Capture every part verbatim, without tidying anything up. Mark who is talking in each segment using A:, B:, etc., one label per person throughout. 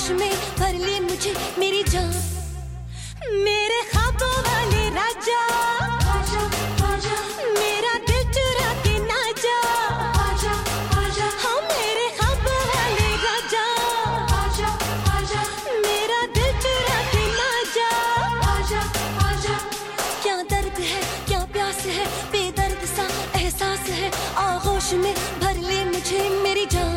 A: आगोश में भर ले मुझे मेरी जान, मेरे ख्वाबों वाले राजा, आजा आजा मेरा दिल चुरा के ना जा, आजा आजा हाँ मेरे ख्वाबों वाले राजा, आजा आजा मेरा दिल चुरा के ना जा, आजा आजा क्या दर्द है क्या प्यास है, बेदर्द सा एहसास है, आगोश में भर ले मुझे मेरी जान।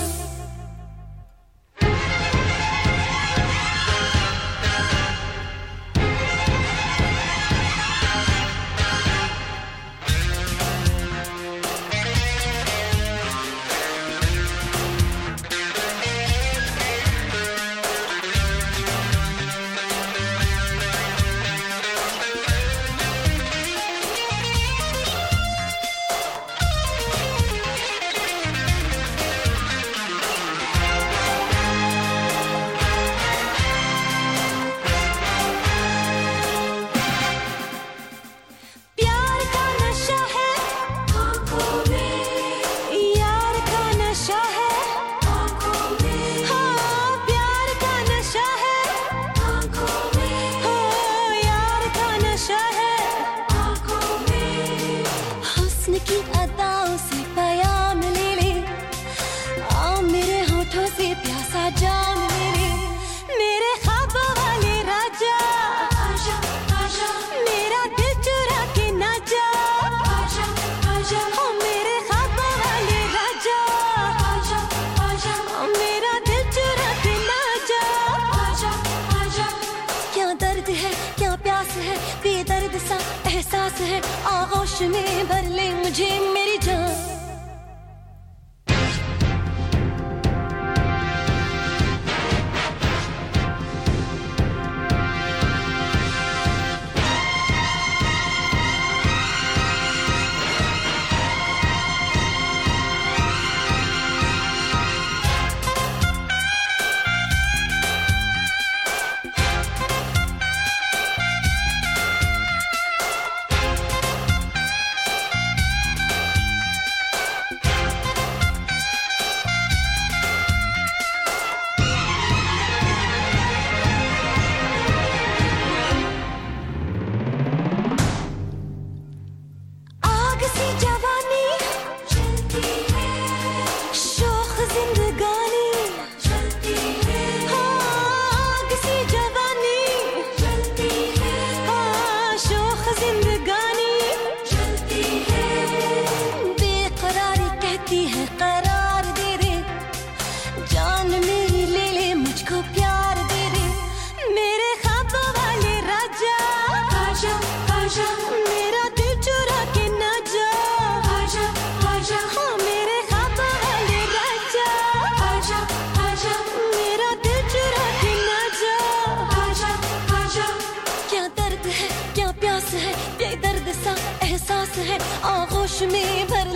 A: की अदाओं से पयाम ले ले, आ मेरे होठों से प्यासा जाम ले ले, मेरे ख्वाबों वाले राजा, आजा आजा मेरा दिल चुरा के ना जा, आजा आजा ओ मेरे ख्वाबों वाले राजा, आजा आजा ओ मेरा दिल चुरा के ना जा, आजा आजा क्या दर्द है क्या प्यास है, बेदर्द सा एहसास है, आगोश में भर ले मुझे मेरी जान। मेरा दिल चुरा के ना जा, आजा आजा हाँ मेरे ख्वाबों वाले राजा, आजा आजा मेरा दिल चुरा के ना जा, आजा आजा क्या दर्द है क्या प्यास है, बेदर्द सा एहसास है, आगोश में भर